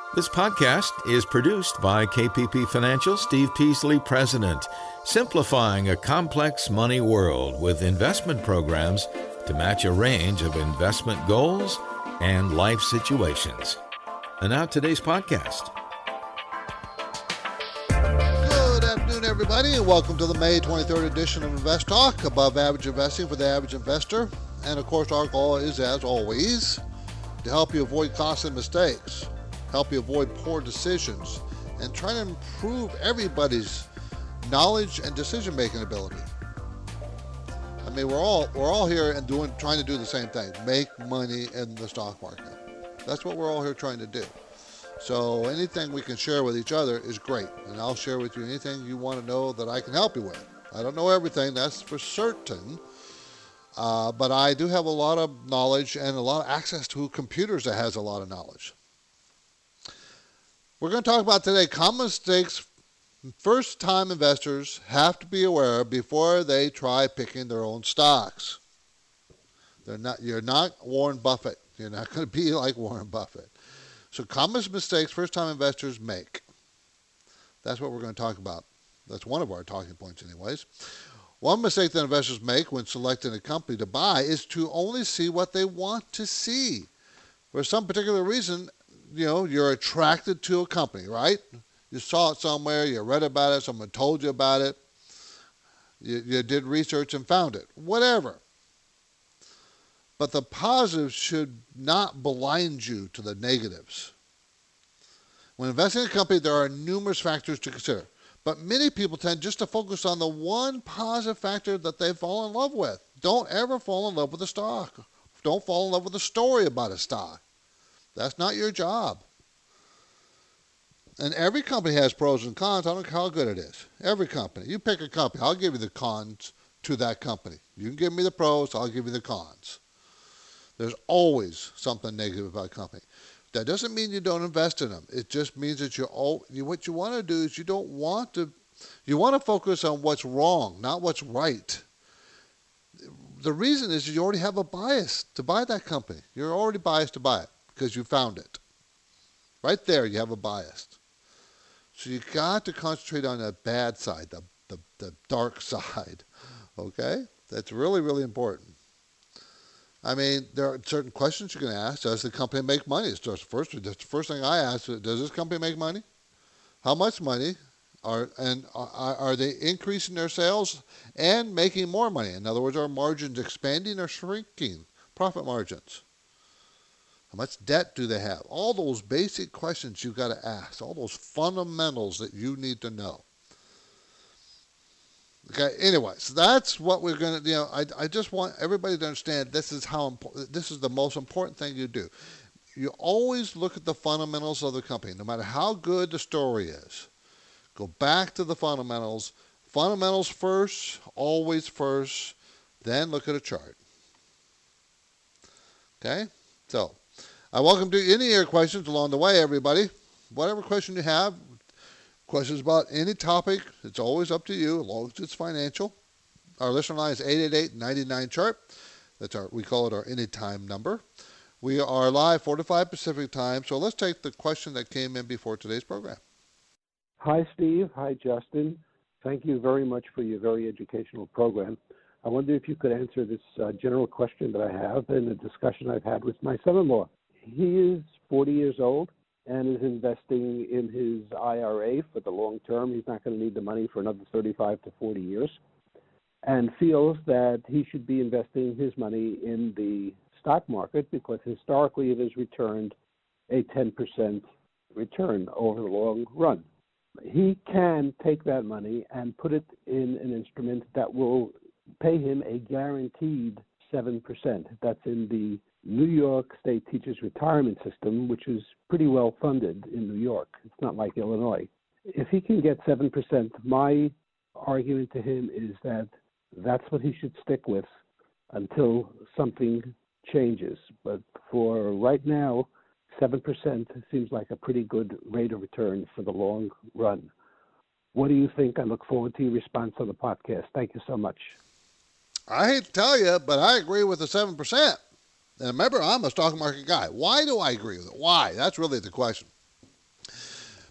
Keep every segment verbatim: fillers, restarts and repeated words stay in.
This podcast is produced by K P P Financial, Steve Peasley, President, simplifying a complex money world with investment programs to match a range of investment goals and life situations. And now today's podcast. Good afternoon, everybody, and welcome to the May twenty-third edition of Invest Talk, above average investing for the average investor. And of course, our goal is, as always, to help you avoid costly mistakes, help you avoid poor decisions, and try to improve everybody's knowledge and decision-making ability. I mean, we're all we're all here and doing trying to do the same thing: make money in the stock market. That's what we're all here trying to do. So anything we can share with each other is great, and I'll share with you anything you want to know that I can help you with. I don't know everything, that's for certain, uh, but I do have a lot of knowledge and a lot of access to computers that has a lot of knowledge. We're going to talk about today common mistakes first-time investors have to be aware of before they try picking their own stocks. They're not. You're not Warren Buffett. You're not going to be like Warren Buffett. So common mistakes first-time investors make. That's what we're going to talk about. That's one of our talking points anyways. One mistake that investors make when selecting a company to buy is to only see what they want to see. For some particular reason, you know, you're attracted to a company, right? You saw it somewhere, you read about it, someone told you about it, you, you did research and found it, whatever. But the positives should not blind you to the negatives. When investing in a company, there are numerous factors to consider, but many people tend just to focus on the one positive factor that they fall in love with. Don't ever fall in love with a stock. Don't fall in love with a story about a stock. That's not your job. And every company has pros and cons. I don't care how good it is. Every company. You pick a company. I'll give you the cons to that company. You can give me the pros. I'll give you the cons. There's always something negative about a company. That doesn't mean you don't invest in them. It just means that you, you what you want to do is you don't want to, you want to focus on what's wrong, not what's right. The reason is you already have a bias to buy that company. You're already biased to buy it because you found it. Right there, you have a bias. So you got to concentrate on the bad side, the, the, the dark side, okay? That's really, really important. I mean, there are certain questions you can ask. Does the company make money? It's just the first, that's the first thing I ask. Does this company make money? How much money? Are and are, are they increasing their sales and making more money? In other words, are margins expanding or shrinking? Profit margins. How much debt do they have? All those basic questions you've got to ask. All those fundamentals that you need to know. Okay, anyway, so that's what we're going to, you know, I, I just want everybody to understand this is how important, this is the most important thing you do. You always look at the fundamentals of the company, no matter how good the story is. Go back to the fundamentals. Fundamentals first, always first, then look at a chart. Okay, so I welcome to any of your questions along the way, everybody. Whatever question you have, questions about any topic, it's always up to you, as long as it's financial. Our listener line is eight eight eight, nine nine, chart. That's our, we call it our anytime number. We are live four to five Pacific time, so let's take the question that came in before today's program. Hi, Steve. Hi, Justin. Thank you very much for your very educational program. I wonder if you could answer this uh, general question that I have in a discussion I've had with my son-in-law. He is forty years old and is investing in his I R A for the long term. He's not going to need the money for another thirty-five to forty years, and feels that he should be investing his money in the stock market because historically it has returned a ten percent return over the long run. He can take that money and put it in an instrument that will pay him a guaranteed seven percent. That's in the New York State Teachers Retirement System, which is pretty well funded in New York. It's not like Illinois. If he can get seven percent, my argument to him is that that's what he should stick with until something changes. But for right now, seven percent seems like a pretty good rate of return for the long run. What do you think? I look forward to your response on the podcast. Thank you so much. I hate to tell you, but I agree with the seven percent. And remember, I'm a stock market guy. Why do I agree with it? Why? That's really the question.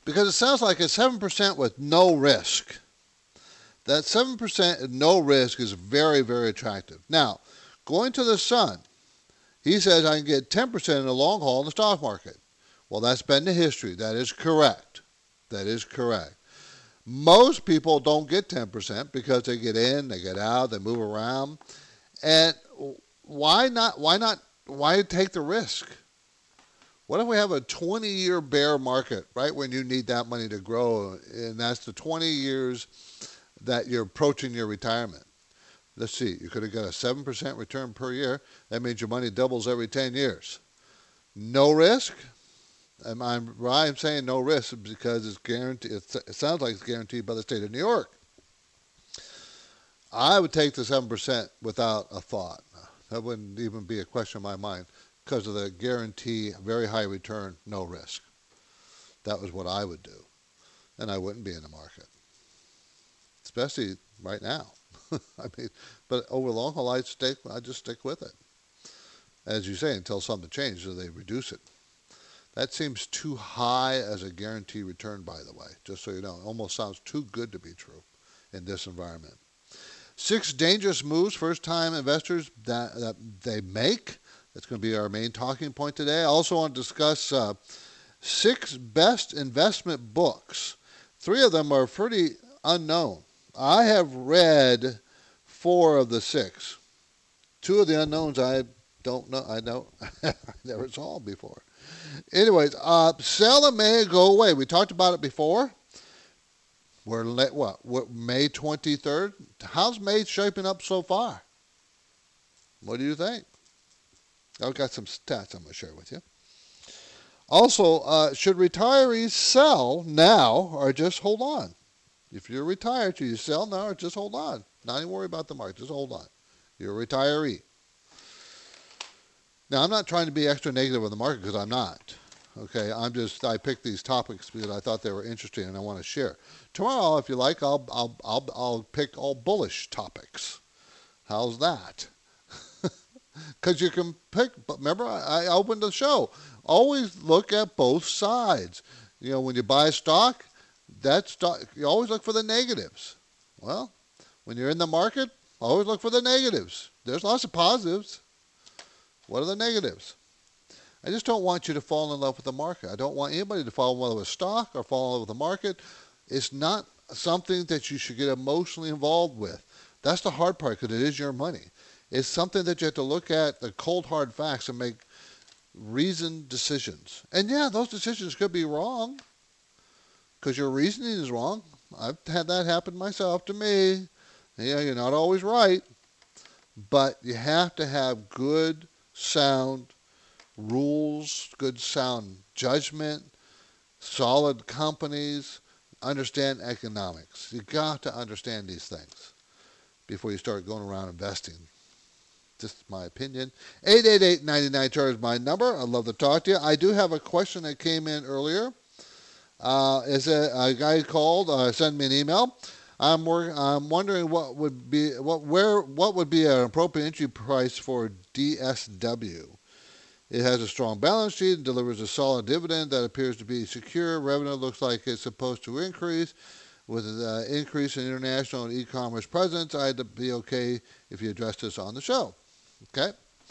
because it sounds like it's seven percent with no risk. That seven percent at no risk is very, very attractive. Now, going to the sun, he says I can get ten percent in the long haul in the stock market. Well, that's been the history. That is correct. That is correct. Most people don't get ten percent because they get in, they get out, they move around. And why not, why not, why take the risk? What if we have a twenty-year bear market right when you need that money to grow, and that's the twenty years that you're approaching your retirement? Let's see, you could have got a seven percent return per year. That means your money doubles every ten years. No risk? And I'm, why I'm saying no risk is because it's guaranteed. It sounds like it's guaranteed by the state of New York. I would take the seven percent without a thought. That wouldn't even be a question in my mind because of the guarantee, very high return, no risk. That was what I would do. And I wouldn't be in the market, especially right now. I mean, but over long haul, I'd stick, I'd just stick with it. As you say, until something changes or they reduce it. That seems too high as a guarantee return, by the way, just so you know. It almost sounds too good to be true in this environment. Six dangerous moves first-time investors that, that they make. That's going to be our main talking point today. I also want to discuss uh, six best investment books. Three of them are pretty unknown. I have read four of the six. Two of the unknowns I don't know. I don't. I never saw before. Anyways, uh, sell in May, go away. We talked about it before. We're let, what? What? May twenty-third. How's May shaping up so far? What do you think? I've got some stats I'm going to share with you. Also, uh, should retirees sell now or just hold on? If you're retired, should you sell now or just hold on? Not even worry about the market. Just hold on. You're a retiree. Now, I'm not trying to be extra negative on the market because I'm not. Okay, I'm just, I picked these topics because I thought they were interesting and I want to share. Tomorrow, if you like, I'll, I'll, I'll, I'll pick all bullish topics. How's that? Because you can pick, but remember, I, I opened the show. Always look at both sides. You know, when you buy stock, that stock, you always look for the negatives. Well, when you're in the market, always look for the negatives. There's lots of positives. What are the negatives? I just don't want you to fall in love with the market. I don't want anybody to fall in love with stock or fall in love with the market. It's not something that you should get emotionally involved with. That's the hard part because it is your money. It's something that you have to look at the cold hard facts and make reasoned decisions. And yeah, those decisions could be wrong because your reasoning is wrong. I've had that happen myself to me. Yeah, you're not always right, but you have to have good, sound rules, good, sound judgment, solid companies, understand economics. You got to understand these things before you start going around investing. Just my opinion. eight eight eight, nine nine, C H A R is my number. I'd love to talk to you. I do have a question that came in earlier. Uh, is a, a guy called, uh, sent me an email. I'm work, I'm wondering what would be what where what would be an appropriate entry price for D S W. It has a strong balance sheet and delivers a solid dividend that appears to be secure. Revenue looks like it's supposed to increase. With an uh, increase in international and e-commerce presence, I'd be okay if you addressed this on the show. Okay?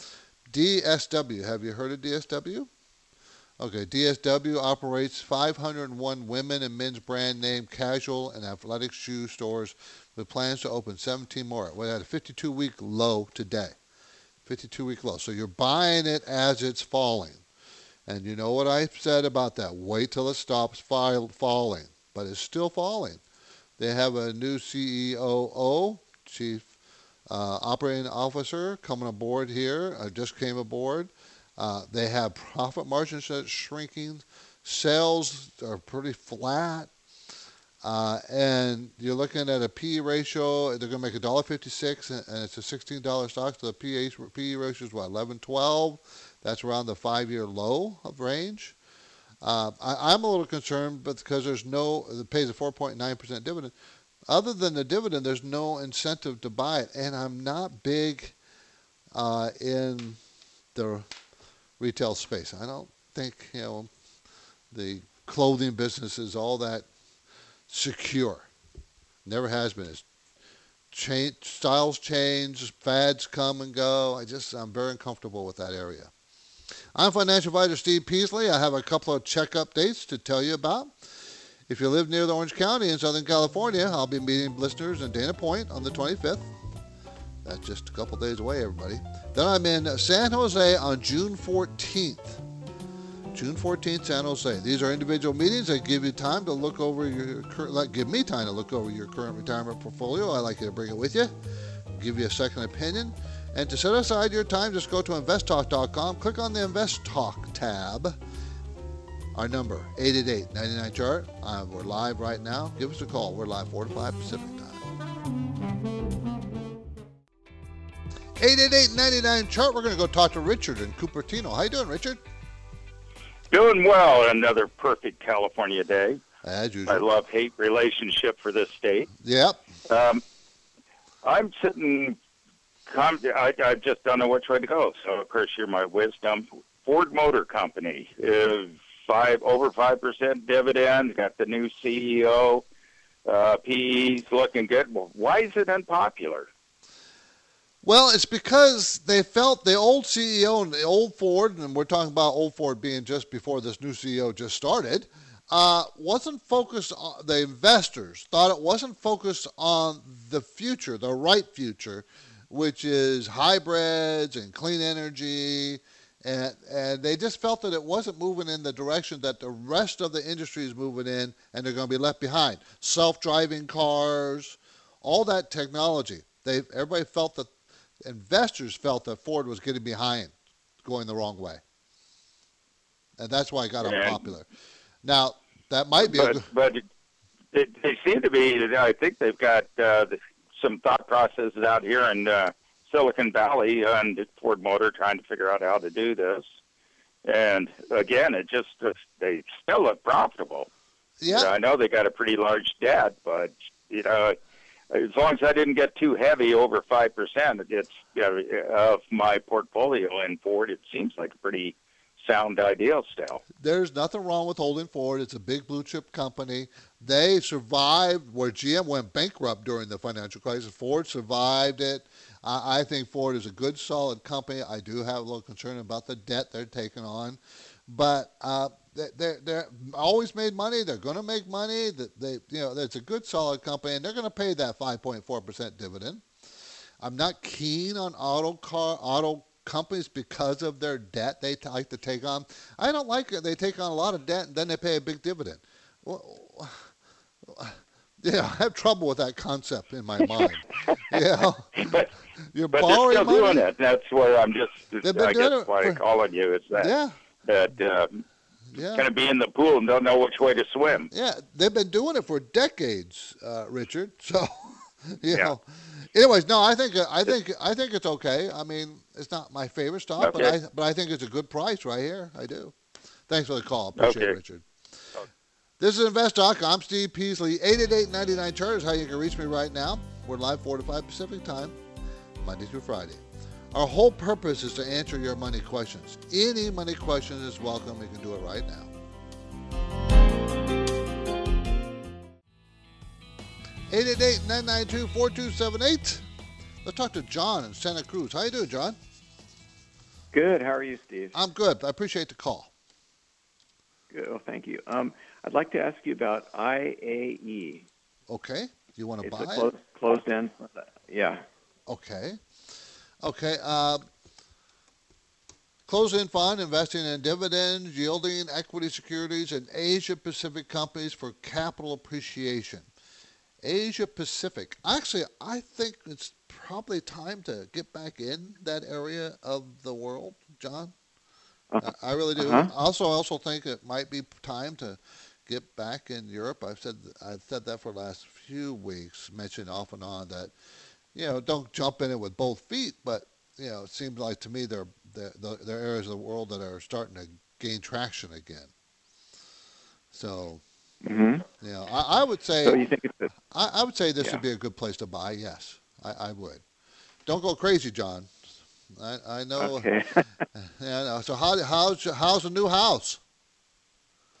D S W. Have you heard of D S W? Okay, D S W operates five hundred one women and men's brand name casual and athletic shoe stores with plans to open seventeen more. We're at a fifty-two week low today. fifty-two week low. So you're buying it as it's falling. And you know what I said about that? Wait till it stops falling. But it's still falling. They have a new C E O, Chief uh, Operating Officer, coming aboard here. Uh, just came aboard. Uh, they have profit margins that's shrinking. Sales are pretty flat. Uh, and you're looking at a P E ratio. They're going to make one dollar fifty-six, and it's a sixteen dollar stock. So the P E ratio is what, eleven, twelve? That's around the five-year low of range. Uh, I, I'm a little concerned, but because there's no, it pays a four point nine percent dividend. Other than the dividend, there's no incentive to buy it. And I'm not big uh, in the retail space. I don't think, you know, the clothing businesses, all that secure. Never has been. It's change, styles change, fads come and go. I just, I'm very uncomfortable with that area. I'm financial advisor Steve Peasley. I have a couple of check updates to tell you about. If you live near the Orange County in Southern California, I'll be meeting listeners in Dana Point on the twenty-fifth. That's just a couple days away, everybody. Then I'm in San Jose on June fourteenth. June fourteenth, San Jose. These are individual meetings that give you time to look over your current, give me time to look over your current retirement portfolio. I like you to bring it with you, give you a second opinion. And to set aside your time, just go to invest talk dot com, click on the Invest Talk tab. Our number, eight eight eight, nine nine, chart. Uh, we're live right now. Give us a call. We're live four to five Pacific time. eight eight eight, nine nine, chart. We're going to go talk to Richard in Cupertino. How you doing, Richard? Doing well. Another perfect California day. As usual. I love-hate relationship for this state. Yep. Um, I'm sitting, I, I just don't know which way to go. So, of course, you're my wisdom. Ford Motor Company is five over five percent dividend. Got the new C E O. Uh, P E's looking good. Well, why is it unpopular? Well, it's because they felt the old C E O and the old Ford, and we're talking about old Ford being just before this new C E O just started, uh, wasn't focused on, the investors thought it wasn't focused on the future, the right future, which is hybrids and clean energy, and, and they just felt that it wasn't moving in the direction that the rest of the industry is moving in, and they're going to be left behind. Self-driving cars, all that technology. They everybody felt that investors felt that Ford was getting behind, going the wrong way. And that's why it got unpopular. Now, that might be but, a good... But they, they seem to be, I think they've got uh, some thought processes out here in uh, Silicon Valley and Ford Motor trying to figure out how to do this. And, again, it just, they still look profitable. Yeah. You know, I know they got a pretty large debt, but, you know, as long as I didn't get too heavy over five percent it's, you know, of my portfolio in Ford, it seems like a pretty sound idea still. There's nothing wrong with holding Ford. It's a big blue chip company. They survived where G M went bankrupt during the financial crisis. Ford survived it. I, I think Ford is a good, solid company. I do have a little concern about the debt they're taking on. But uh, they're, they're always made money. They're going to make money. That they, you know, it's a good, solid company, and they're going to pay that five point four percent dividend. I'm not keen on auto car auto companies because of their debt they t- like to take on. I don't like it. They take on a lot of debt, and then they pay a big dividend. Well, yeah, I have trouble with that concept in my mind. Yeah, but you're but borrowing they're still money. doing it. That's where I'm just. They've been I doing guess it why for- I'm calling you is that Yeah, that uh, yeah. kind of be in the pool and don't know which way to swim. Yeah, they've been doing it for decades, uh, Richard. So, you Yeah. know. Anyways, no, I think I think I think it's okay. I mean, it's not my favorite stock, but Okay. I but I think it's a good price right here. I do. Thanks for the call. Appreciate Okay. it, Richard. This is Invest Talk. I'm Steve Peasley. eight eight eight, nine nine, chart is how you can reach me right now. We're live four to five Pacific time, Monday through Friday. Our whole purpose is to answer your money questions. Any money question is welcome. You can do it right now. eight eight eight, nine nine two, four two seven eight. Let's talk to John in Santa Cruz. How you doing, John? Good. How are you, Steve? I'm good. I appreciate the call. Good. Oh, thank you. Um, I'd like to ask you about I A E. Okay. You want to It's buy a it? closed, closed-end. Yeah. Okay. Okay. Uh, closed-end fund investing in dividends, yielding equity securities, and Asia-Pacific companies for capital appreciation. Asia-Pacific. Actually, I think it's probably time to get back in that area of the world, John. Uh-huh. I really do. Uh-huh. Also, I also think it might be time to get back in Europe. I've said I've said that for the last few weeks, mentioned off and on that, you know, don't jump in it with both feet. But you know, it seems like to me there there there are areas of the world that are starting to gain traction again. So, Mm-hmm. you know, I, I would say So you think it's a, I, I would say this Yeah. would be a good place to buy. Yes, I, I would. Don't go crazy, John. I, I know. okay? Yeah, no. So how how's how's the new house?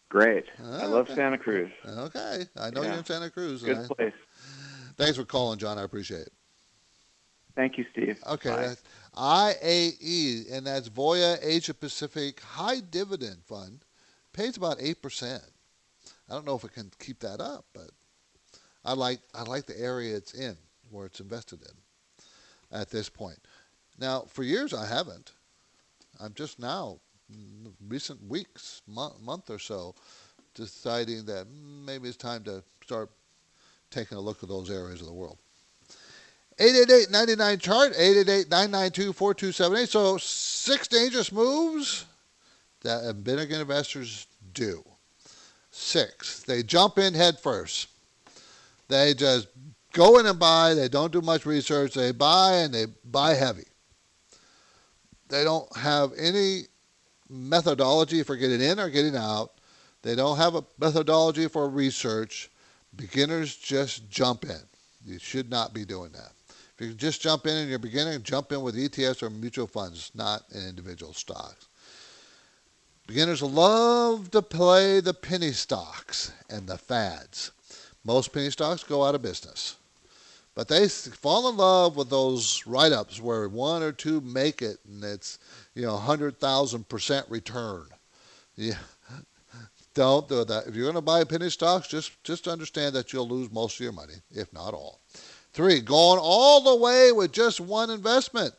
Great. Ah, I love okay. Santa Cruz. Okay. I know Yeah. you're in Santa Cruz. Good and I- place. Thanks for calling, John. I appreciate it. Thank you, Steve. Okay, Bye. that's I A E, and that's Voya Asia Pacific High Dividend Fund. Pays about eight percent. I don't know if it can keep that up, but I like I like the area it's in, where it's invested in at this point. Now, for years I haven't. I'm just now, in recent weeks, month, month or so, deciding that maybe it's time to start taking a look at those areas of the world. eight eight eight, nine nine, chart, eight eight eight, nine nine two, four two seven eight. So six dangerous moves that big investors do. Six. They jump in head first. They just go in and buy. They don't do much research. They buy and they buy heavy. They don't have any methodology for getting in or getting out. They don't have a methodology for research. Beginners just jump in. You should not be doing that. If you just jump in in your beginning, jump in with E T Fs or mutual funds, not in individual stocks. Beginners love to play the penny stocks and the fads. Most penny stocks go out of business. But they fall in love with those write-ups where one or two make it and it's, you know, one hundred thousand percent return. Yeah. Don't do that. If you're going to buy penny stocks, just, just understand that you'll lose most of your money, if not all. Three, going all the way with just one investment.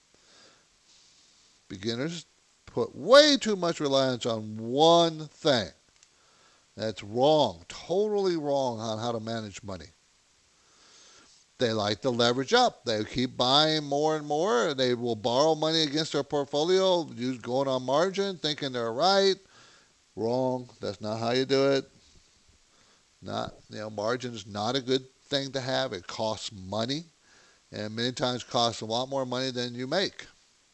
Beginners put way too much reliance on one thing. That's wrong, totally wrong on how to manage money. They like to leverage up. They keep buying more and more. They will borrow money against their portfolio, use going on margin, thinking they're right. Wrong. That's not how you do it. Not, you know, margin is not a good thing to have. It costs money, and many times costs a lot more money than you make.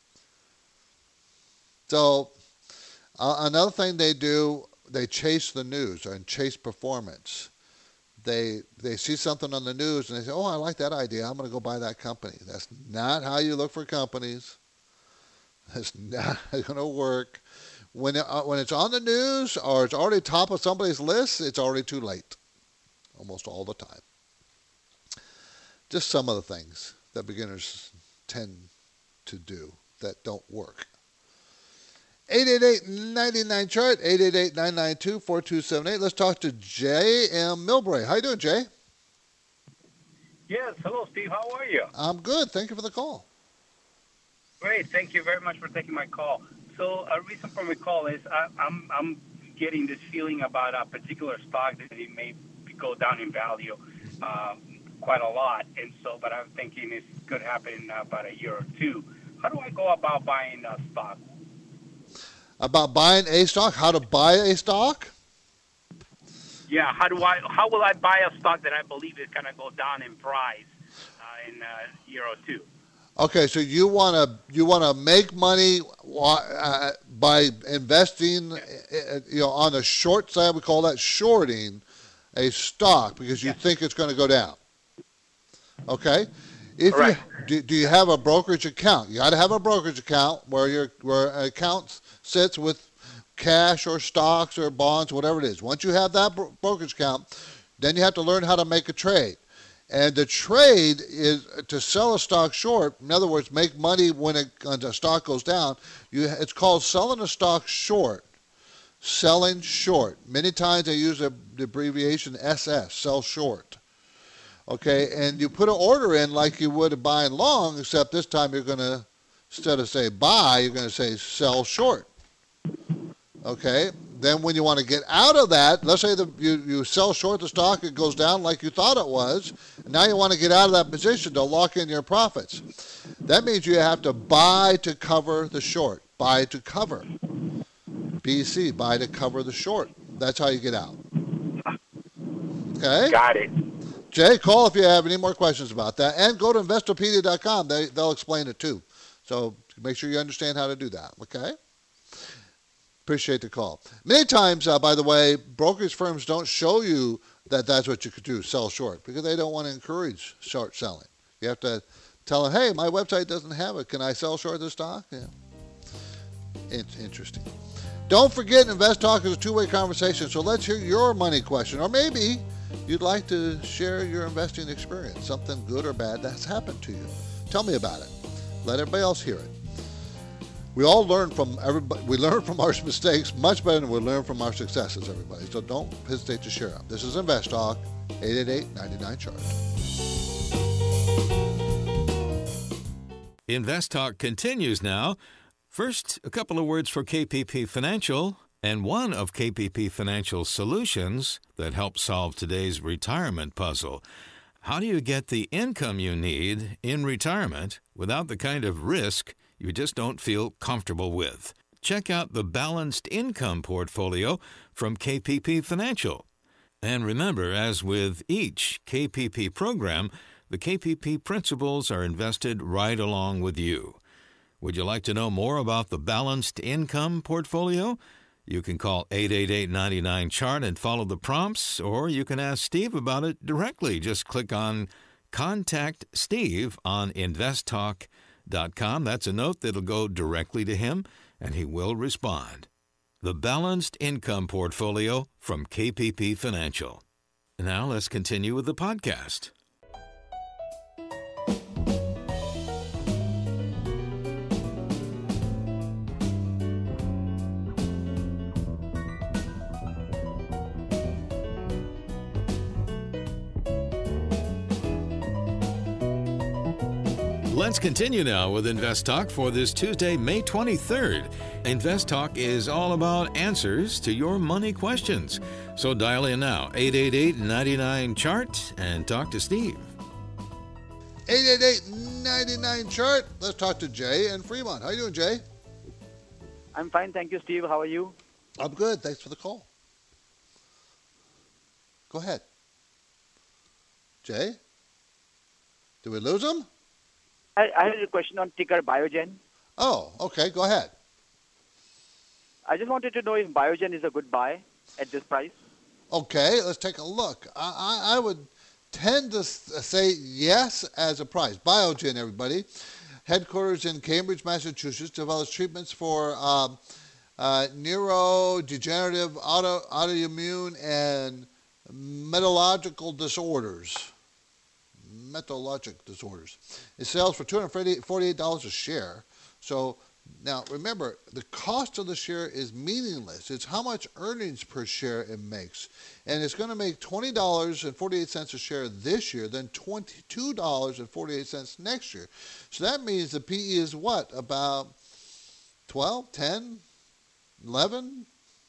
So uh, another thing they do, they chase the news and chase performance. They they see something on the news and they say, oh, I like that idea. I'm going to go buy that company. That's not how you look for companies. That's not going to work. When it, uh, when it's on the news or it's already top of somebody's list, it's already too late. Almost all the time. Just some of the things that beginners tend to do that don't work. eight eight eight, nine nine, chart, eight eight eight, nine nine two, four two seven eight. Let's talk to Jay M. Milbrae. How you doing, Jay? Yes, hello, Steve. How are you? I'm good. Thank you for the call. Great. Thank you very much for taking my call. So a reason for my call is I, I'm I'm getting this feeling about a particular stock that it may go down in value uh, quite a lot, and so but I'm thinking it could happen in about a year or two. How do I go about buying a stock? About buying a stock? How to buy a stock? Yeah. How do I? How will I buy a stock that I believe is going to go down in price uh, in a year or two? Okay, so you want to you want to make money uh, by investing, uh, you know, on the short side. We call that shorting a stock because you Yes. think it's going to go down. Okay, if Correct. you do, do you have a brokerage account? You got to have a brokerage account where your where an account sits with cash or stocks or bonds, whatever it is. Once you have that bro- brokerage account, then you have to learn how to make a trade. And the trade is to sell a stock short. In other words, make money when, it, when the stock goes down. You, it's called selling a stock short. Selling short. Many times they use a, the abbreviation S S, sell short. Okay, and you put an order in like you would buying long, except this time you're going to, instead of say buy, you're going to say sell short. Okay, then when you want to get out of that, let's say that you, you sell short the stock, it goes down like you thought it was, and now you want to get out of that position to lock in your profits. That means you have to buy to cover the short. Buy to cover. B C, buy to cover the short. That's how you get out. Okay? Got it. Jay, call if you have any more questions about that. And go to investopedia dot com. They, they'll explain it too. So make sure you understand how to do that. Okay? Appreciate the call. Many times, uh, by the way, brokerage firms don't show you that that's what you could do, sell short, because they don't want to encourage short selling. You have to tell them, hey, my website doesn't have it. Can I sell short this stock? Yeah. It's interesting. Don't forget, Invest Talk is a two-way conversation, so let's hear your money question. Or maybe you'd like to share your investing experience, something good or bad that's happened to you. Tell me about it. Let everybody else hear it. We all learn from everybody. We learn from our mistakes much better than we learn from our successes, everybody. So don't hesitate to share them. This is Invest Talk, eight eight eight, nine nine, chart. Invest Talk continues now. First, a couple of words for K P P Financial and one of K P P Financial's solutions that help solve today's retirement puzzle. How do you get the income you need in retirement without the kind of risk you just don't feel comfortable with? Check out the Balanced Income Portfolio from K P P Financial. And remember, as with each K P P program, the K P P principals are invested right along with you. Would you like to know more about the Balanced Income Portfolio? You can call eight eight eight, nine nine, C H A R T and follow the prompts, or you can ask Steve about it directly. Just click on Contact Steve on invest talk dot com. That's a note that'll go directly to him, and he will respond. The Balanced Income Portfolio from K P P Financial. Now let's continue with the podcast. Let's continue now with Invest Talk for this Tuesday, May twenty-third. Invest Talk is all about answers to your money questions. So dial in now, eight eight eight, nine nine, C H A R T, and talk to Steve. eight eight eight, nine nine, C H A R T. Let's talk to Jay in Fremont. How you doing, Jay? I'm fine, thank you, Steve. How are you? I'm good. Thanks for the call. Go ahead. Jay? Did we lose him? I, I had a question on ticker Biogen. Oh, okay. Go ahead. I just wanted to know if Biogen is a good buy at this price. Okay, let's take a look. I, I, I would tend to say yes as a price. Biogen, everybody. Headquarters in Cambridge, Massachusetts, develops treatments for um, uh, neurodegenerative, auto, autoimmune, and metallurgical disorders. Metallurgic disorders. It sells for two hundred forty-eight dollars a share. So now remember, the cost of the share is meaningless. It's how much earnings per share it makes. And it's going to make twenty dollars and forty-eight cents a share this year, then twenty-two dollars and forty-eight cents next year. So that means the P E is what? About twelve, ten, eleven?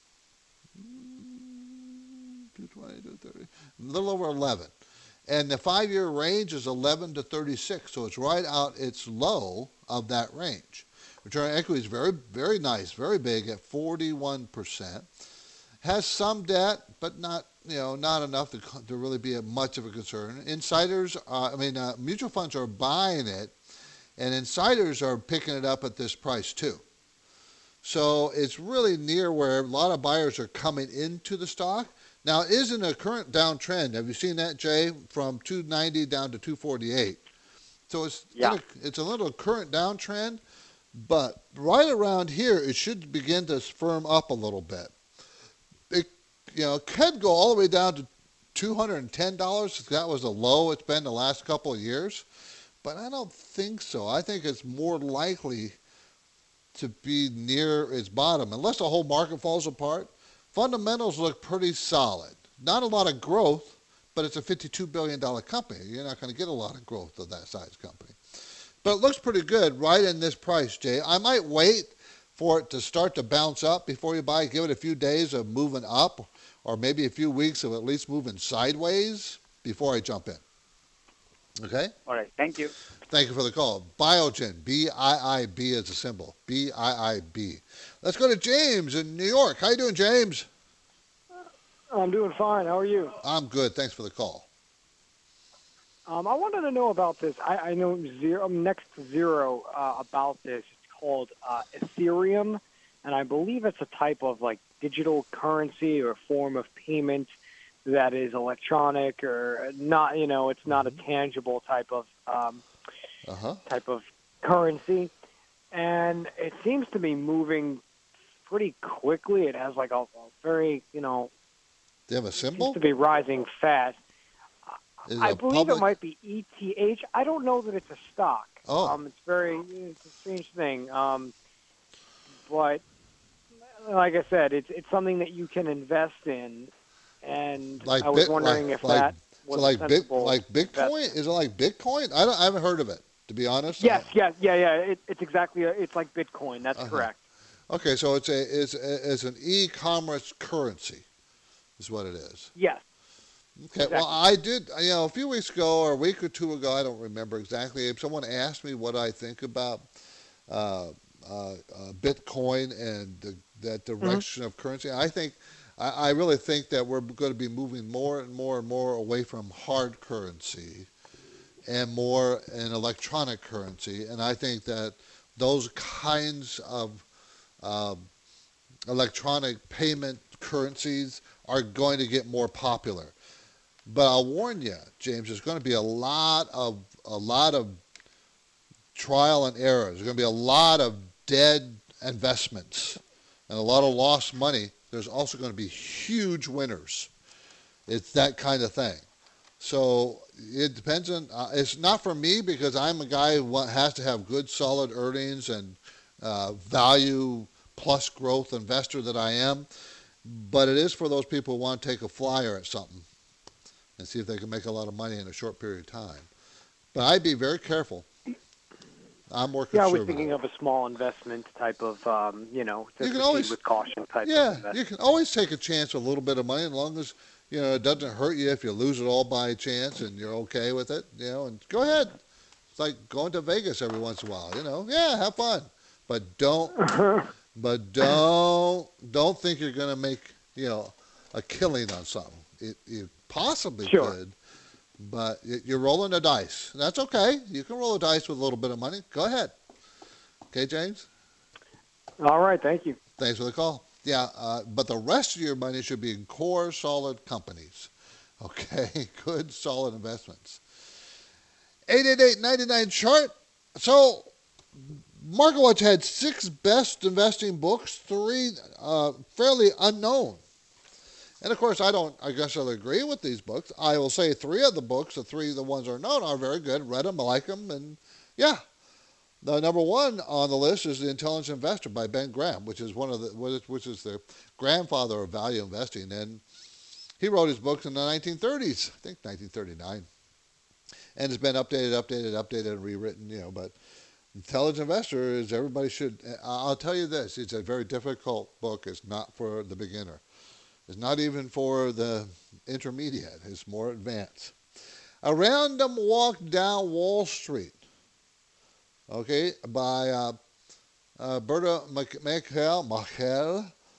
two twenty, two thirty, a little over eleven. And the five-year range is eleven to thirty-six, so it's right out its low of that range. Return on equity is very, very nice, very big at forty-one percent. Has some debt, but not, you know, not enough to, to really be a, much of a concern. Insiders, uh, I mean, uh, mutual funds are buying it, and insiders are picking it up at this price too. So it's really near where a lot of buyers are coming into the stock. Now, it is in a current downtrend. Have you seen that, Jay? From two ninety down to two forty-eight. So it's yeah. in a, it's a little current downtrend, but right around here, it should begin to firm up a little bit. It, you know, could go all the way down to two hundred ten dollars. That was the low it's been the last couple of years, but I don't think so. I think it's more likely to be near its bottom, unless the whole market falls apart. Fundamentals look pretty solid. Not a lot of growth, but it's a fifty-two billion dollars company. You're not going to get a lot of growth of that size company. But it looks pretty good right in this price, Jay. I might wait for it to start to bounce up before you buy. Give it a few days of moving up, or maybe a few weeks of at least moving sideways before I jump in. Okay? All right. Thank you. Thank you for the call. Biogen, B I I B is a symbol. B I I B. Let's go to James in New York. How you doing, James? I'm doing fine. How are you? I'm good. Thanks for the call. Um, I wanted to know about this. I, I know zero, next to zero uh, about this. It's called uh, Ethereum, and I believe it's a type of like digital currency or form of payment that is electronic or not. You know, it's not a tangible type of um, uh-huh. type of currency, and it seems to be moving pretty quickly. It has like a, a very, you know, Do you have a symbol? seems to be rising fast. Is I it believe public? it might be E T H. I don't know that it's a stock. Oh. Um, it's very, it's a strange thing. Um, but like I said, it's it's something that you can invest in, and Like I was bit- wondering like- if like- that So was like a bit, sensible like Bitcoin? investment. Is it like Bitcoin? I don't. I haven't heard of it, to be honest. Yes, yes, yeah, yeah. It, it's exactly. A, it's like Bitcoin. That's Uh-huh. correct. Okay, so it's a it's a, it's an e-commerce currency, is what it is. Yes. Okay. Exactly. Well, I did. You know, a few weeks ago or a week or two ago, I don't remember exactly. If someone asked me what I think about uh, uh, uh, Bitcoin and the, that direction of currency, I think. I, I really think that we're going to be moving more and more and more away from hard currency and more in electronic currency. And I think that those kinds of um, electronic payment currencies are going to get more popular. But I'll warn you, James, there's going to be a lot of a lot of trial and error. There's going to be a lot of dead investments and a lot of lost money. There's also going to be huge winners. It's that kind of thing. So it depends on, uh, it's not for me because I'm a guy who wa- has to have good, solid earnings and uh, value plus growth investor that I am. But it is for those people who want to take a flyer at something and see if they can make a lot of money in a short period of time. But I'd be very careful. I'm more Yeah, I conservative. was thinking of a small investment type of, um, you know, to You can proceed always- with caution type of Yeah, investment. you can always take a chance with a little bit of money as long as, you know, it doesn't hurt you if you lose it all by chance and you're okay with it, you know, and go ahead. It's like going to Vegas every once in a while, you know. Yeah, have fun. But don't but don't don't think you're going to make, you know, a killing on something. It you possibly Sure. could, but y- you're rolling the dice. That's okay. You can roll the dice with a little bit of money. Go ahead. Okay, James? All right, thank you. Thanks for the call. Yeah, uh, but the rest of your money should be in core, solid companies. Okay, good, solid investments. eight eight eight, nine nine, chart. So, MarketWatch had six best investing books, three uh, fairly unknown. And of course, I don't, I guess I'll agree with these books. I will say three of the books, the three of the ones that are known, are very good. Read them, I like them, and yeah. The number one on the list is The Intelligent Investor by Ben Graham, which is one of the which is the grandfather of value investing, and he wrote his books in the nineteen thirties, I think nineteen thirty-nine, and it's been updated, updated, updated, and rewritten. You know, but Intelligent Investor is everybody should. I'll tell you this: it's a very difficult book. It's not for the beginner. It's not even for the intermediate. It's more advanced. A Random Walk Down Wall Street. Okay, by uh, uh, Berta Michael. Michael.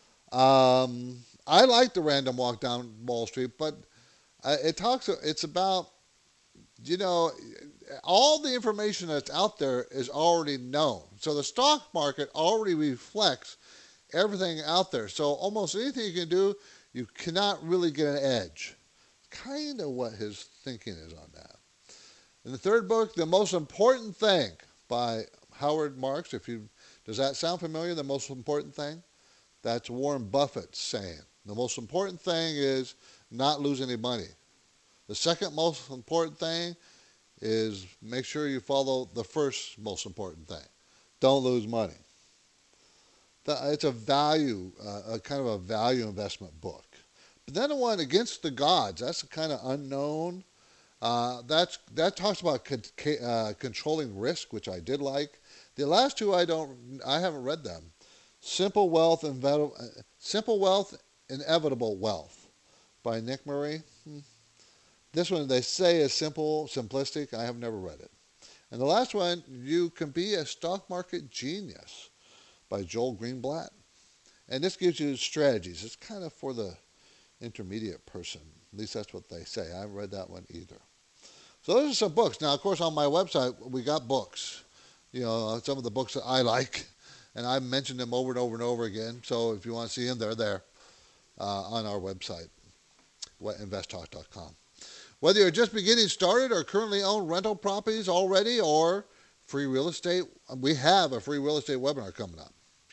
Um, I like the Random Walk Down Wall Street, but uh, it talks. It's about, you know, all the information that's out there is already known. So the stock market already reflects everything out there. So almost anything you can do, you cannot really get an edge. Kind of what his thinking is on that. In the third book, The Most Important Thing, by Howard Marks. If you does that sound familiar? The most important thing? That's Warren Buffett saying. The most important thing is not lose any money. The second most important thing is make sure you follow the first most important thing. Don't lose money. It's a value, uh, a kind of a value investment book. But then the one Against the Gods, that's kind of unknown. Uh, that's that talks about con- uh, controlling risk, which I did like. The last two I don't, I haven't read them. Simple Wealth, Inve- uh, Simple Wealth, Inevitable Wealth, by Nick Murray. Hmm. This one they say is simple, simplistic. I have never read it. And the last one, You Can Be a Stock Market Genius, by Joel Greenblatt. And this gives you strategies. It's kind of for the intermediate person. At least that's what they say. I haven't read that one either. So those are some books. Now, of course, on my website, we got books. You know, some of the books that I like, and I've mentioned them over and over and over again. So if you want to see them, they're there uh, on our website, invest talk dot com. Whether you're just beginning started or currently own rental properties already or free real estate, we have a free real estate webinar coming up.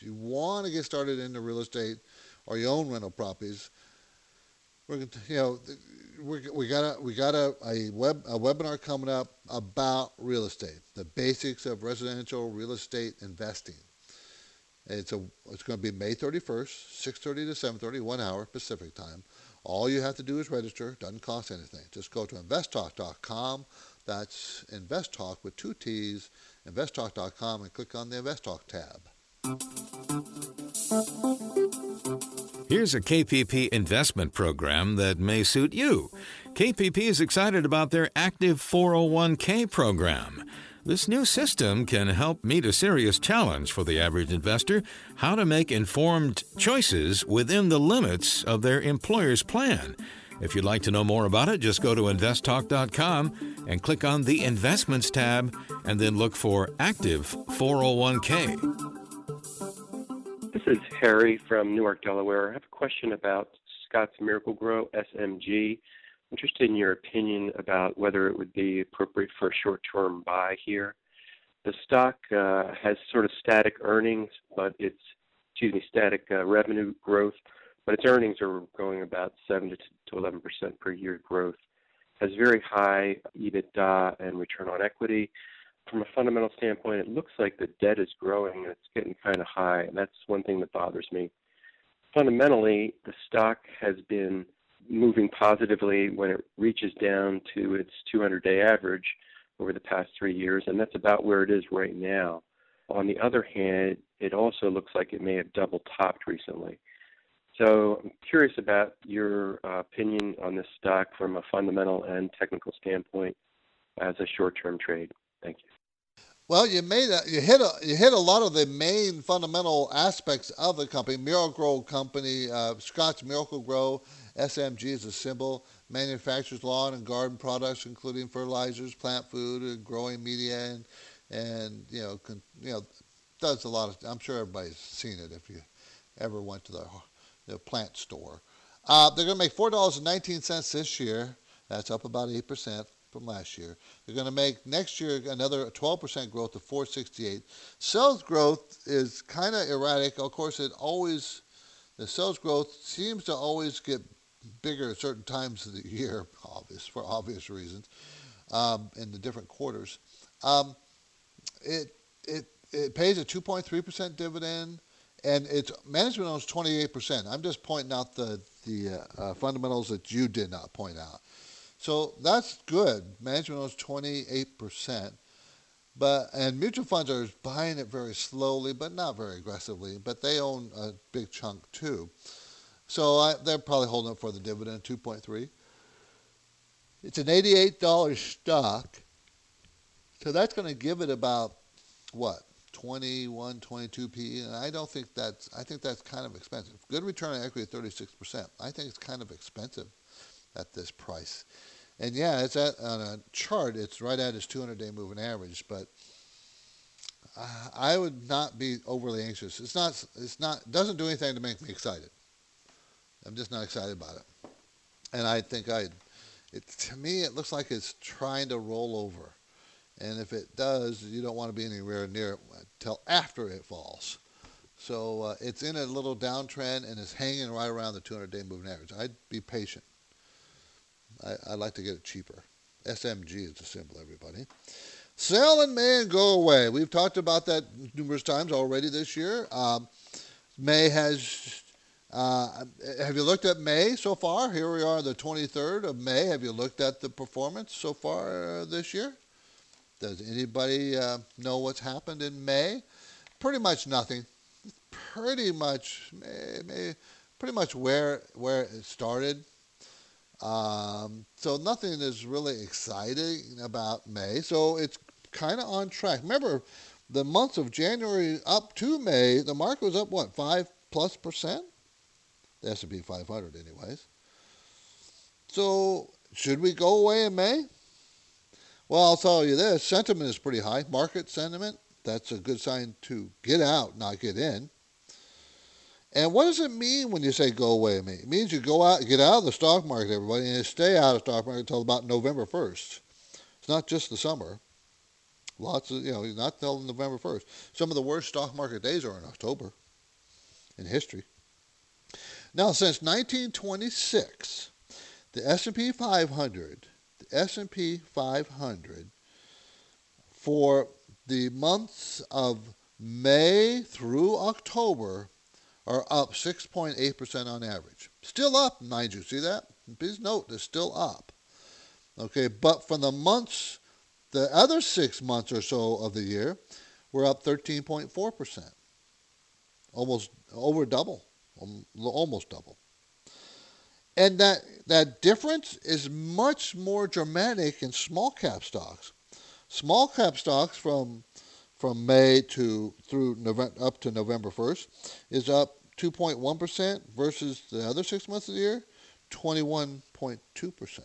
If you want to get started into real estate or you own rental properties, we're gonna, you know, we we got a we got a, a web a webinar coming up about real estate, the basics of residential real estate investing. It's a it's going to be May thirty-first, six thirty to seven thirty, one hour Pacific time. All you have to do is register. Doesn't cost anything. Just go to invest talk dot com. That's InvestTalk with two T's, invest talk dot com, and click on the InvestTalk tab. Here's a K P P investment program that may suit you. K P P is excited about their active four oh one k program. This new system can help meet a serious challenge for the average investor: how to make informed choices within the limits of their employer's plan. If you'd like to know more about it, just go to invest talk dot com and click on the Investments tab, and then look for Active four oh one k. This is Harry from Newark, Delaware. I have a question about Scotts Miracle-Gro, S M G. I'm interested in your opinion about whether it would be appropriate for a short-term buy here. The stock uh, has sort of static earnings, but it's, excuse me, static uh, revenue growth, but its earnings are going about seven to eleven percent per year growth. Has very high EBITDA and return on equity. From a fundamental standpoint, it looks like the debt is growing and it's getting kind of high, and that's one thing that bothers me. Fundamentally, the stock has been moving positively when it reaches down to its two hundred day average over the past three years, and that's about where it is right now. On the other hand, it also looks like it may have double topped recently. So I'm curious about your uh, opinion on this stock from a fundamental and technical standpoint as a short-term trade. Thank you. Well, you made a, you hit a, you hit a lot of the main fundamental aspects of the company. Miracle-Gro Company, uh, Scotts Miracle-Gro, S M G is a symbol, manufactures lawn and garden products, including fertilizers, plant food, and growing media, and and you know, con, you know, does a lot of. I'm sure everybody's seen it if you ever went to the, the plant store. Uh, they're going to make four dollars and nineteen cents this year. That's up about eight percent from last year. They're going to make next year another twelve percent growth to four sixty-eight. Sales growth is kind of erratic. Of course, it always the sales growth seems to always get bigger at certain times of the year, obvious for obvious reasons, um, in the different quarters. Um, it it it pays a two point three percent dividend, and its management owns twenty-eight percent. I'm just pointing out the the uh, uh, fundamentals that you did not point out. So that's good. Management owns twenty-eight percent. But and mutual funds are buying it very slowly, but not very aggressively. But they own a big chunk too. So I, they're probably holding it for the dividend, two point three. It's an eighty-eight dollars stock. So that's going to give it about, what, twenty-one, twenty-two P E? And I don't think that's, I think that's kind of expensive. Good return on equity, thirty-six percent. I think it's kind of expensive at this price. And yeah, it's at, on a chart, it's right at its two hundred day moving average, but I would not be overly anxious. It's not, it's not, it doesn't do anything to make me excited. I'm just not excited about it. And I think I, it, to me, it looks like it's trying to roll over. And if it does, you don't want to be anywhere near it until after it falls. So uh, it's in a little downtrend and it's hanging right around the two hundred day moving average. I'd be patient. I, I'd like to get it cheaper. S M G is the symbol, everybody. Sell in May and go away. We've talked about that numerous times already this year. Um, May has, uh, have you looked at May so far? Here we are, the twenty-third of May. Have you looked at the performance so far uh, this year? Does anybody uh, know what's happened in May? Pretty much nothing. Pretty much, May, May, pretty much where where it started. Um, so nothing is really exciting about May. So it's kind of on track. Remember, the months of January up to May, the market was up, what, five plus percent? The S and P five hundred anyways. So should we go away in May? Well, I'll tell you this. Sentiment is pretty high. Market sentiment, that's a good sign to get out, not get in. And what does it mean when you say go away? It means you go out, get out of the stock market, everybody, and you stay out of the stock market until about November first. It's not just the summer. Lots of, you know, not until November first. Some of the worst stock market days are in October. in history. Now, since nineteen twenty-six, the S and P five hundred, the S and P five hundred, for the months of May through October are up six point eight percent on average. Still up, mind you. See that? Please note, they're still up. Okay, but for the months, the other six months or so of the year, we're up thirteen point four percent. Almost over double. Almost double. And that, that difference is much more dramatic in small cap stocks. Small cap stocks from from May to through November, up to November first is up two point one percent versus the other six months of the year, twenty-one point two percent.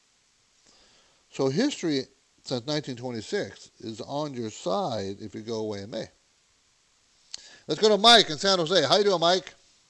So history since nineteen twenty-six is on your side if you go away in May. Let's go to Mike in San Jose. How you doing, Mike?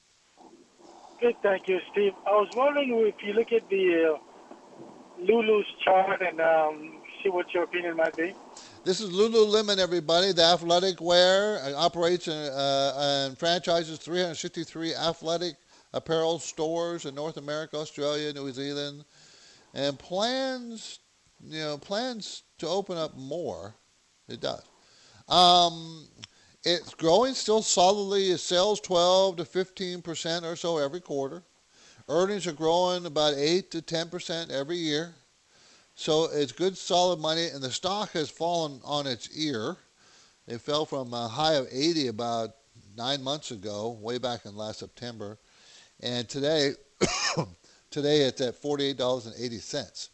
Good, thank you, Steve. I was wondering if you look at the uh, Lulu's chart and um, see what your opinion might be. This is Lululemon, everybody. The athletic wear uh, operates and, uh, and franchises three hundred sixty-three athletic apparel stores in North America, Australia, New Zealand, and plans, you know, plans to open up more. It does. Um, it's growing still solidly. It sells twelve to fifteen percent or so every quarter. Earnings are growing about eight to ten percent every year. So it's good, solid money, and the stock has fallen on its ear. It fell from a high of eighty about nine months ago, way back in last September, and today, today it's at forty-eight dollars and eighty cents.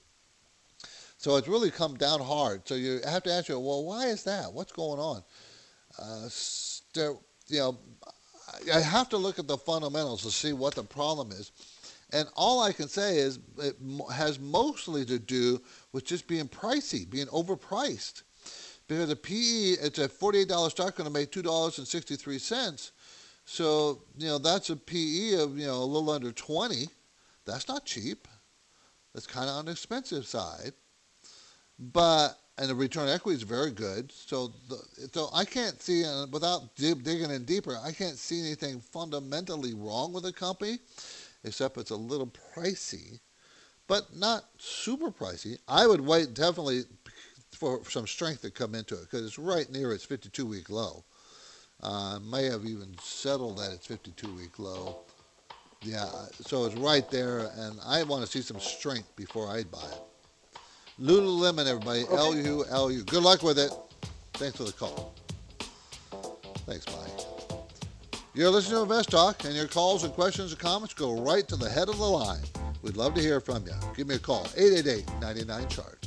So it's really come down hard. So you have to ask yourself, well, why is that? What's going on? Uh, st- you know, I have to look at the fundamentals to see what the problem is. And all I can say is it has mostly to do with just being pricey, being overpriced. Because the P E, it's a forty-eight dollars stock going to make two dollars and sixty-three cents. So, you know, that's a P E of, you know, a little under twenty. That's not cheap. That's kind of on the expensive side. But, and the return on equity is very good. So, the, so I can't see, uh, without dig, digging in deeper, I can't see anything fundamentally wrong with the company, except it's a little pricey, but not super pricey. I would wait definitely for some strength to come into it because it's right near its fifty-two week low. Uh, may have even settled at its fifty-two week low. Yeah, so it's right there, and I want to see some strength before I'd buy it. Lululemon, everybody, okay. L U L U. Good luck with it. Thanks for the call. Thanks, Mike. You're listening to Invest Talk, and your calls and questions and comments go right to the head of the line. We'd love to hear from you. Give me a call, eight eight eight, nine nine, C H A R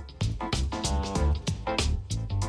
T.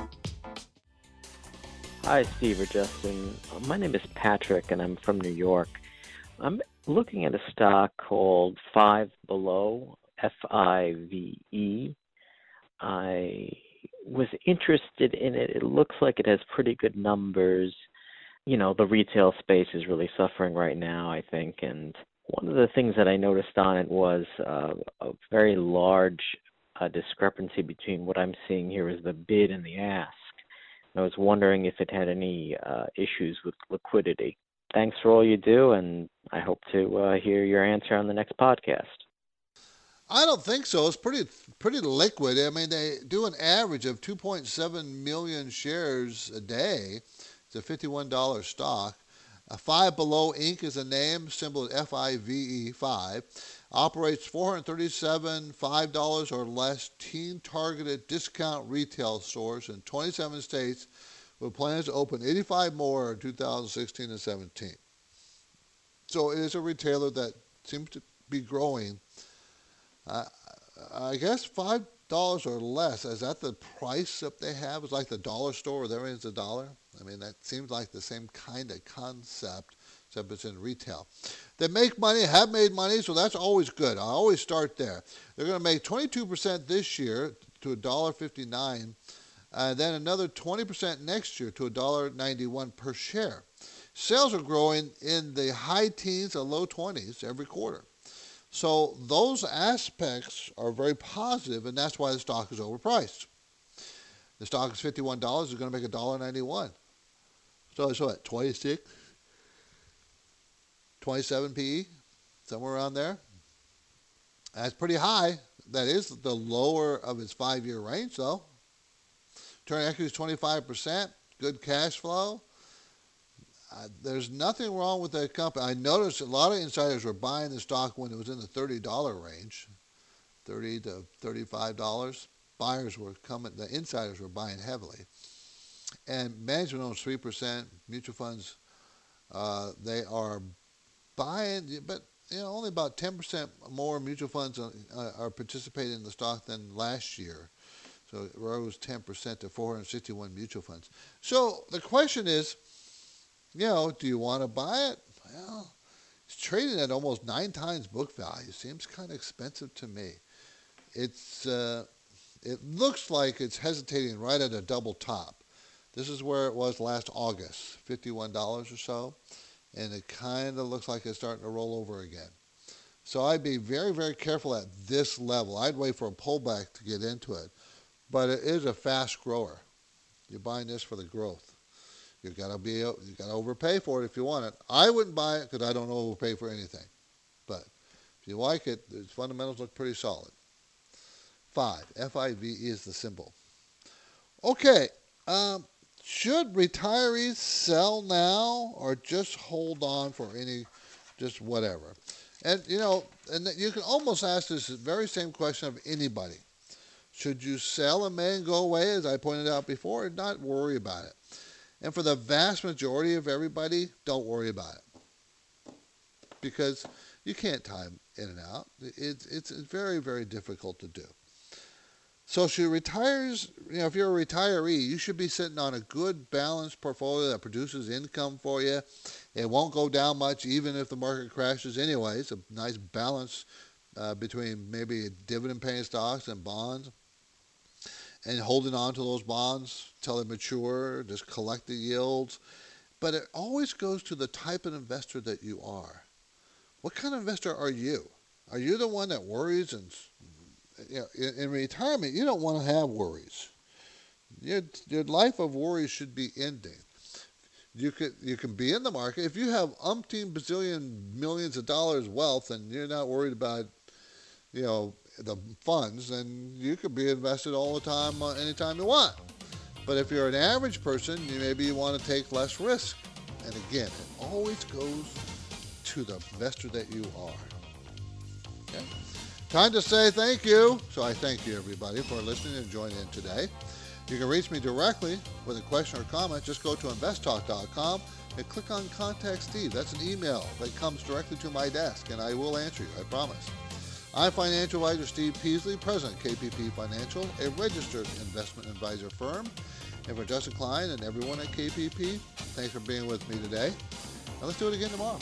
Hi, Steve or Justin. My name is Patrick, and I'm from New York. I'm looking at a stock called Five Below, F I V E. I was interested in it. It looks like it has pretty good numbers. You know, the retail space is really suffering right now, I think. And one of the things that I noticed on it was uh, a very large uh, discrepancy between what I'm seeing here as the bid and the ask. I was wondering if it had any uh, issues with liquidity. Thanks for all you do, and I hope to uh, hear your answer on the next podcast. I don't think so. It's pretty pretty liquid. I mean, they do an average of two point seven million shares a day. It's a fifty-one dollars stock. Uh, Five Below Incorporated is a name, symbol F I V E, five. Operates four hundred thirty-seven five dollars or less teen-targeted discount retail stores in twenty-seven states with plans to open eighty-five more in two thousand sixteen and seventeen. So it is a retailer that seems to be growing. Uh, I guess five dollars or less, is that the price that they have? It's like the dollar store where everything's a dollar? I mean, that seems like the same kind of concept, except it's in retail. They make money, have made money, so that's always good. I always start there. They're going to make twenty-two percent this year to one dollar fifty-nine, and then another twenty percent next year to one dollar ninety-one per share. Sales are growing in the high teens or low twenties every quarter. So those aspects are very positive, and that's why the stock is overpriced. The stock is fifty-one dollars. It's going to make one dollar ninety-one. So it's what, twenty-six? twenty-seven P E, somewhere around there. That's pretty high. That is the lower of its five-year range, though. Return on equity is twenty-five percent. Good cash flow. Uh, there's nothing wrong with that company. I noticed a lot of insiders were buying the stock when it was in the thirty dollars range, thirty to thirty-five dollars. Buyers were coming, the insiders were buying heavily. And management owns three percent. Mutual funds, uh, they are buying, but you know, only about ten percent more mutual funds are, are participating in the stock than last year. So it rose ten percent to four hundred sixty-one mutual funds. So the question is, you know, do you want to buy it? Well, it's trading at almost nine times book value. Seems kind of expensive to me. It's uh, it looks like it's hesitating right at a double top. This is where it was last August, fifty-one dollars or so, and it kind of looks like it's starting to roll over again. So I'd be very, very careful at this level. I'd wait for a pullback to get into it, but it is a fast grower. You're buying this for the growth. You gotta be, you gotta overpay for it if you want it. I wouldn't buy it because I don't overpay for anything, but if you like it, its fundamentals look pretty solid. Five, F I V E is the symbol. Okay. Um, Should retirees sell now or just hold on for any, just whatever? And, you know, and you can almost ask this very same question of anybody. Should you sell and may go away, as I pointed out before, and not worry about it? And for the vast majority of everybody, don't worry about it. Because you can't time in and out. It's, it's very, very difficult to do. So should retires, you know, if you're a retiree, you should be sitting on a good balanced portfolio that produces income for you. It won't go down much even if the market crashes anyway. It's a nice balance uh, between maybe dividend-paying stocks and bonds. And holding on to those bonds till they mature, just collect the yields. But it always goes to the type of investor that you are. What kind of investor are you? Are you the one that worries and... You know, in, in retirement, you don't want to have worries. Your, your life of worries should be ending. You could you can be in the market if you have umpteen bazillion millions of dollars wealth and you're not worried about, you know, the funds, then you could be invested all the time, uh, anytime you want. But if you're an average person, you maybe you want to take less risk. And again, it always goes to the investor that you are. Okay. Time to say thank you. So I thank you, everybody, for listening and joining in today. You can reach me directly with a question or comment. Just go to invest talk dot com and click on Contact Steve. That's an email that comes directly to my desk, and I will answer you, I promise. I'm financial advisor Steve Peasley, president of K P P Financial, a registered investment advisor firm. And for Justin Klein and everyone at K P P, thanks for being with me today. And let's do it again tomorrow.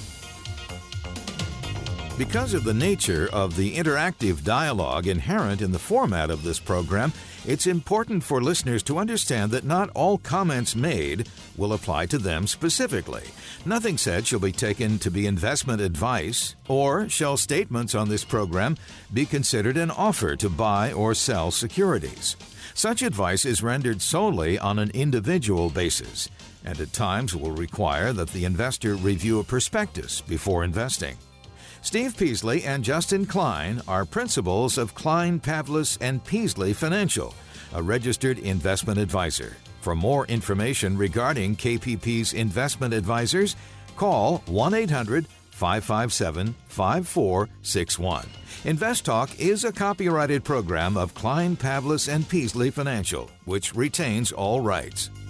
Because of the nature of the interactive dialogue inherent in the format of this program, it's important for listeners to understand that not all comments made will apply to them specifically. Nothing said shall be taken to be investment advice, or shall statements on this program be considered an offer to buy or sell securities. Such advice is rendered solely on an individual basis, and at times will require that the investor review a prospectus before investing. Steve Peasley and Justin Klein are principals of Klein, Pavlis and Peasley Financial, a registered investment advisor. For more information regarding K P P's investment advisors, call one eight hundred five five seven five four six one. Invest Talk is a copyrighted program of Klein, Pavlis and Peasley Financial, which retains all rights.